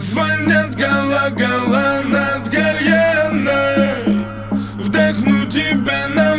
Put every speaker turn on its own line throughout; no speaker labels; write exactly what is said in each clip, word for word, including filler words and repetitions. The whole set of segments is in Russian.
Звонят гала-гала над Гальяной. Вдохну тебя на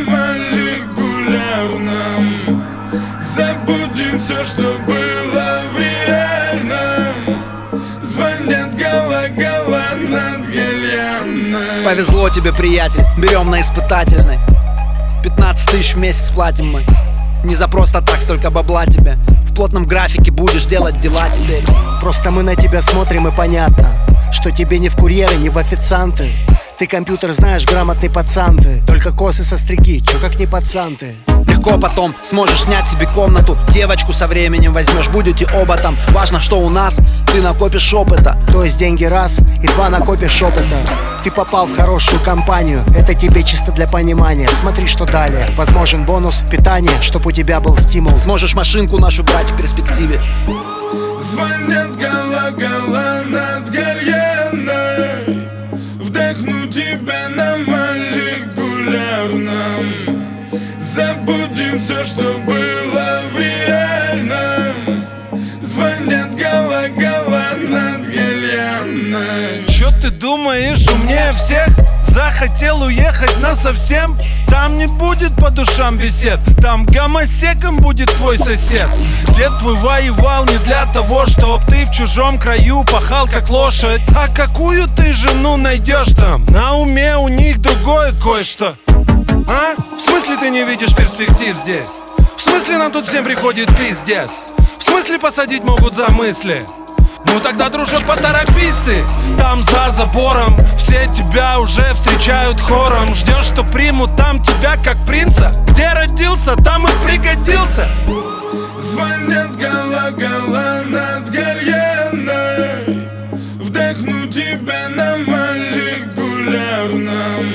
молекулярном. Забудем все, что было в реальном. Звонят гала-гала над Гальяной.
Повезло тебе, приятель, берем на испытательный. Пятнадцать тысяч в месяц платим мы. Не за просто так столько бабла тебе. В плотном графике будешь делать дела теперь.
Просто мы на тебя смотрим и понятно, что тебе не в курьеры, не в официанты. Ты компьютер знаешь, грамотный пацан ты. Только косы состриги, чё как не пацан ты.
Легко потом сможешь снять себе комнату. Девочку со временем возьмешь, будете оба там. Важно, что у нас ты накопишь опыта.
То есть деньги раз и два накопишь опыта. Ты попал в хорошую компанию, это тебе чисто для понимания. Смотри, что далее. Возможен бонус питания, чтоб у тебя был стимул.
Сможешь машинку нашу брать в перспективе.
Звонят гала-гала над Гальяной. Вдохну тебя на молекулярном. Забудем все, что было в реальном. Звонят гала-гала над Гальяной.
Чё ты думаешь, умнее всех? Захотел уехать насовсем? Там не будет по душам бесед. Там гомосеком будет твой сосед. Дед твой воевал не для того, чтоб ты в чужом краю пахал как лошадь. А какую ты жену найдешь там? На уме у них другое кое-что. А? В смысле ты не видишь перспектив здесь? В смысле нам тут всем приходит пиздец? В смысле посадить могут за мысли? Ну тогда, дружок, поторопись ты. Там за забором все тебя уже встречают хором. Ждешь, что примут там тебя как принца? Где родился, там и пригодился.
Звонят гала-гала над Гальяной. Вдохну тебя на молекулярном.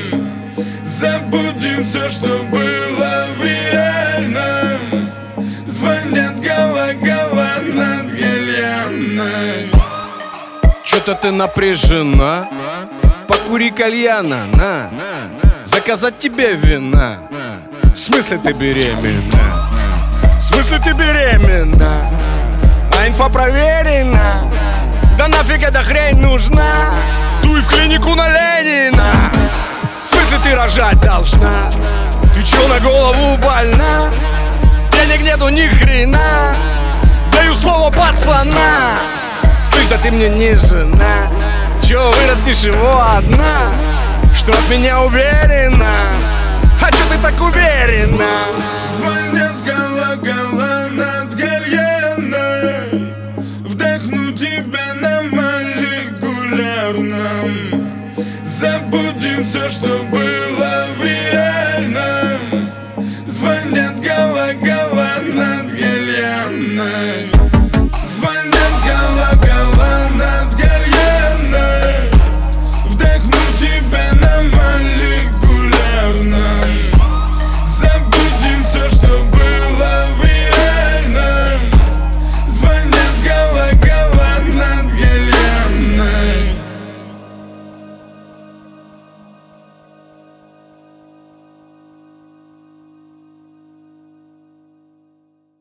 Забудем все, что было в реальном. Звонят гала-гала над Гальяной.
Чё-то ты напряжена. Покури кальяна, на. Заказать тебе вина. В смысле ты беременна? В смысле ты беременна? А инфа проверена. Да нафиг эта хрень нужна? Дуй в клинику на Ленина. В смысле ты рожать должна? Ты чё на голову больна? Денег нету ни хрена. Даю слово пацана. Стыдно, ты мне не жена. Чё вырастешь его одна? Что от меня уверена? А чё ты так уверена?
Звонят гала-гала над Гальяной. Вдохну тебя на молекулярном. Забудем все, что было